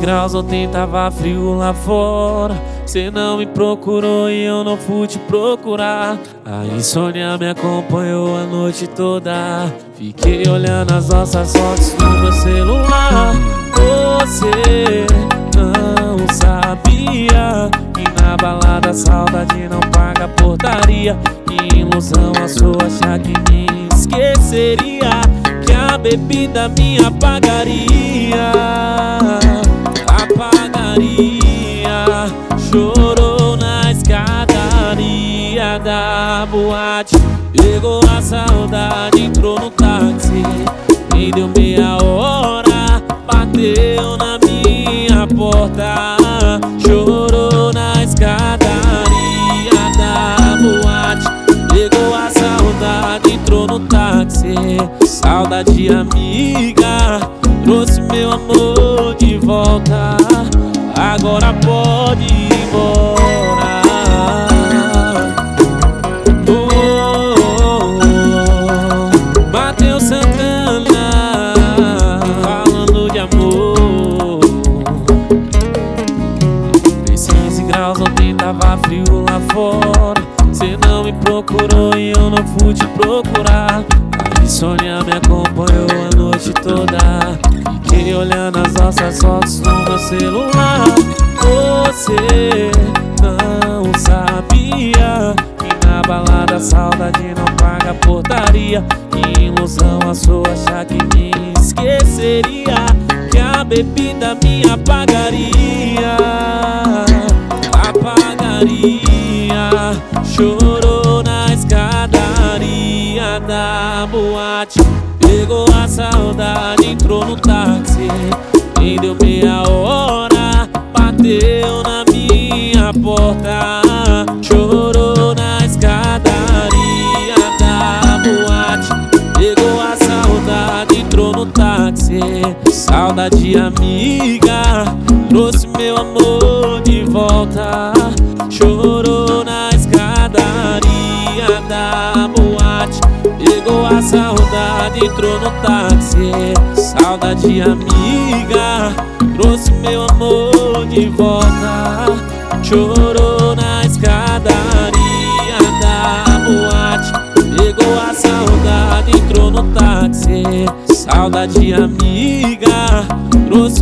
graus, ontem tava frio lá fora. Cê não me procurou e eu não fui te procurar. A insônia me acompanhou a noite toda. Fiquei olhando as nossas fotos no meu celular. Você não sabia que na balada a saudade não paga portaria. Que ilusão a sua achar que me esqueceria, que a bebida me apagaria. Chorou na escadaria da boate. Pegou a saudade, entrou no táxi. Nem deu meia hora, bateu na minha porta. Chorou na escadaria da boate. Pegou a saudade, entrou no táxi. Saudade amiga, trouxe meu amor de volta. Agora pode ir embora. Mateus Santana, falando de amor. Fez 15 graus, ontem tava frio lá fora. Cê não me procurou e eu não fui te procurar. A insônia me acompanhou a noite toda. Fiquei olhando as nossas fotos no meu celular. Você não sabia que na balada a saudade não paga portaria. Que ilusão a sua achar que me esqueceria, que a bebida me apagaria. Chorou na escadaria da boate. Pegou a saudade, entrou no táxi. Nem deu meia hora, bateu na minha porta. Chorou na escadaria da boate. Pegou a saudade, entrou no táxi. Saudade amiga, trouxe meu amor de volta. Chorou na escadaria da boate. Pegou a saudade, entrou no táxi. Saudade amiga, trouxe meu amor de volta. Chorou na escadaria da boate. Pegou a saudade, entrou no táxi. Saudade amiga, trouxe